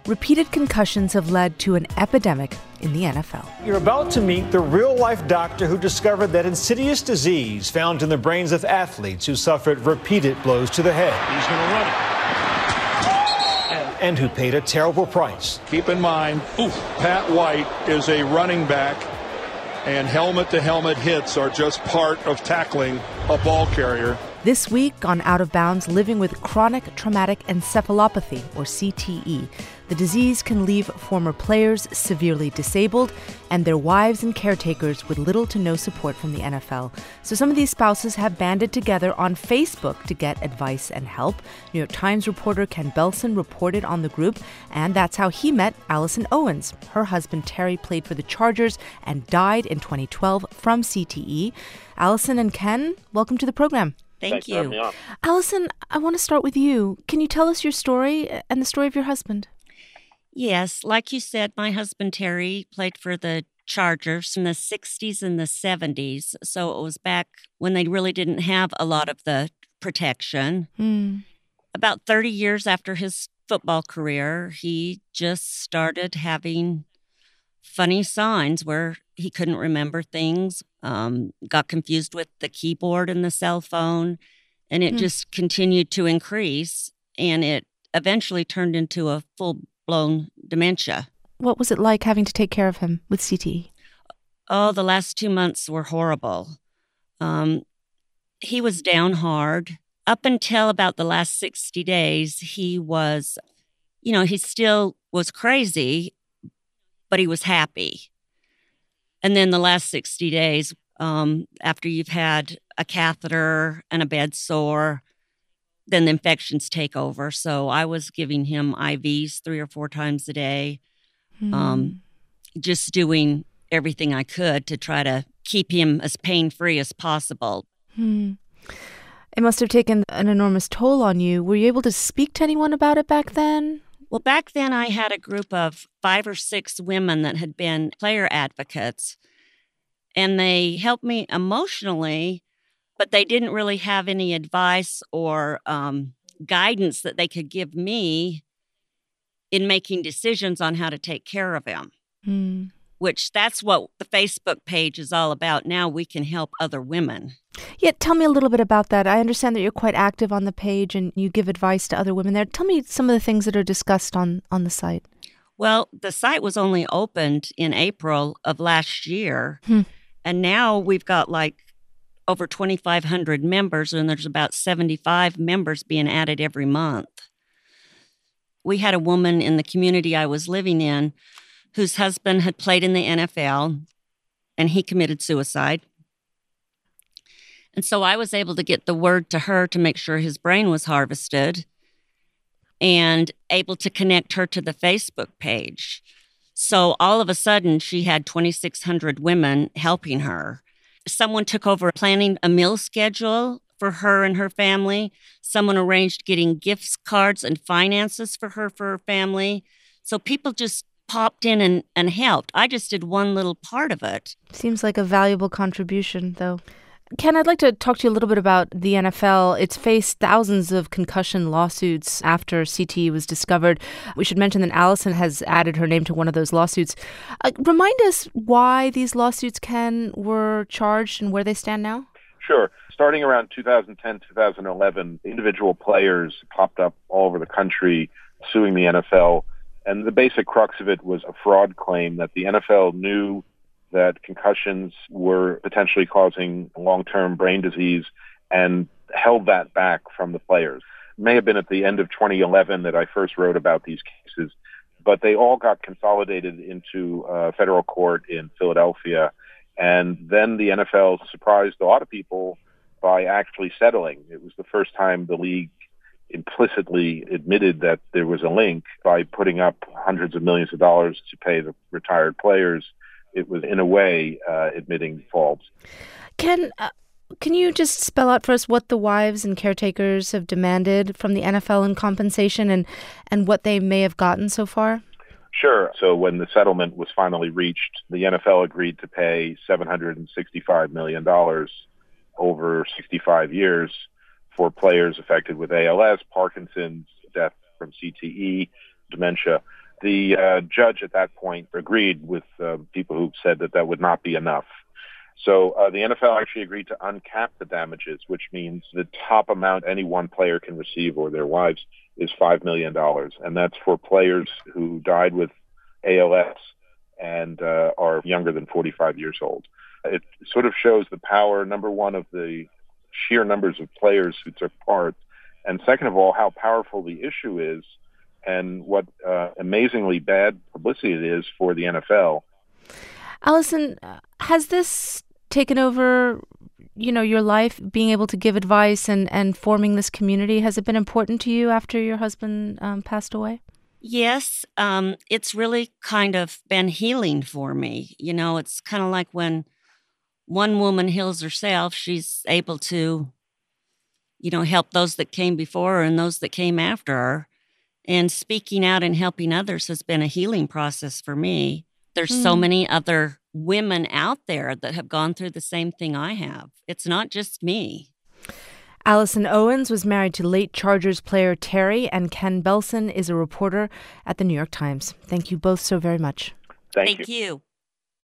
repeated concussions have led to an epidemic in the NFL. You're about to meet the real-life doctor who discovered that insidious disease found in the brains of athletes who suffered repeated blows to the head. He's going to run it. And who paid a terrible price. Keep in mind, Pat White is a running back, and helmet-to-helmet hits are just part of tackling a ball carrier. This week on Out of Bounds, living with chronic traumatic encephalopathy, or CTE. The disease can leave former players severely disabled and their wives and caretakers with little to no support from the NFL. So some of these spouses have banded together on Facebook to get advice and help. New York Times reporter Ken Belson reported on the group, and that's how he met Allison Owens. Her husband Terry played for the Chargers and died in 2012 from CTE. Allison and Ken, welcome to the program. Thanks for having me on. Allison, I want to start with you. Can you tell us your story and the story of your husband? Yes, like you said, my husband Terry played for the Chargers in the 60s and the 70s. So it was back when they really didn't have a lot of the protection. About 30 years after his football career, he just started having funny signs where he couldn't remember things, got confused with the keyboard and the cell phone, and it just continued to increase, and it eventually turned into a full-blown dementia. What was it like having to take care of him with CTE? Oh, the last 2 months were horrible. He was down hard. Up until about the last 60 days, he was, he still was crazy, but he was happy. And then the last 60 days, after you've had a catheter and a bed sore, then the infections take over. So I was giving him IVs 3 or 4 times a day, just doing everything I could to try to keep him as pain-free as possible. It must have taken an enormous toll on you. Were you able to speak to anyone about it back then? Well, back then I had a group of 5 or 6 women that had been player advocates, and they helped me emotionally, but they didn't really have any advice or guidance that they could give me in making decisions on how to take care of him, which that's what the Facebook page is all about. Now we can help other women. Yeah, tell me a little bit about that. I understand that you're quite active on the page and you give advice to other women there. Tell me some of the things that are discussed on the site. Well, the site was only opened in April of last year, and now we've got over 2,500 members, and there's about 75 members being added every month. We had a woman in the community I was living in whose husband had played in the NFL, and he committed suicide. And so I was able to get the word to her to make sure his brain was harvested and able to connect her to the Facebook page. So all of a sudden, she had 2,600 women helping her. Someone took over planning a meal schedule for her and her family. Someone arranged getting gift cards and finances for her family. So people just popped in and helped. I just did one little part of it. Seems like a valuable contribution, though. Ken, I'd like to talk to you a little bit about the NFL. It's faced thousands of concussion lawsuits after CTE was discovered. We should mention that Allison has added her name to one of those lawsuits. Remind us why these lawsuits, Ken, were charged and where they stand now? Sure. Starting around 2010, 2011, individual players popped up all over the country suing the NFL. And the basic crux of it was a fraud claim that the NFL knew that concussions were potentially causing long-term brain disease and held that back from the players. It may have been at the end of 2011 that I first wrote about these cases, but they all got consolidated into federal court in Philadelphia. And then the NFL surprised a lot of people by actually settling. It was the first time the league implicitly admitted that there was a link by putting up hundreds of millions of dollars to pay the retired players. It was, in a way, admitting faults. Ken, can you just spell out for us what the wives and caretakers have demanded from the NFL in compensation and what they may have gotten so far? Sure. So when the settlement was finally reached, the NFL agreed to pay $765 million over 65 years for players affected with ALS, Parkinson's, death from CTE, dementia. The judge at that point agreed with people who said that that would not be enough. So the NFL actually agreed to uncap the damages, which means the top amount any one player can receive, or their wives, is $5 million. And that's for players who died with ALS and are younger than 45 years old. It sort of shows the power, number one, of the sheer numbers of players who took part, and second of all, how powerful the issue is and what amazingly bad publicity it is for the NFL. Allison, has this taken over, your life, being able to give advice and forming this community? Has it been important to you after your husband passed away? Yes, it's really kind of been healing for me. It's kind of like when one woman heals herself, she's able to, help those that came before her and those that came after her. And speaking out and helping others has been a healing process for me. There's so many other women out there that have gone through the same thing I have. It's not just me. Allison Owens was married to late Chargers player Terry, and Ken Belson is a reporter at the New York Times. Thank you both so very much. Thank you.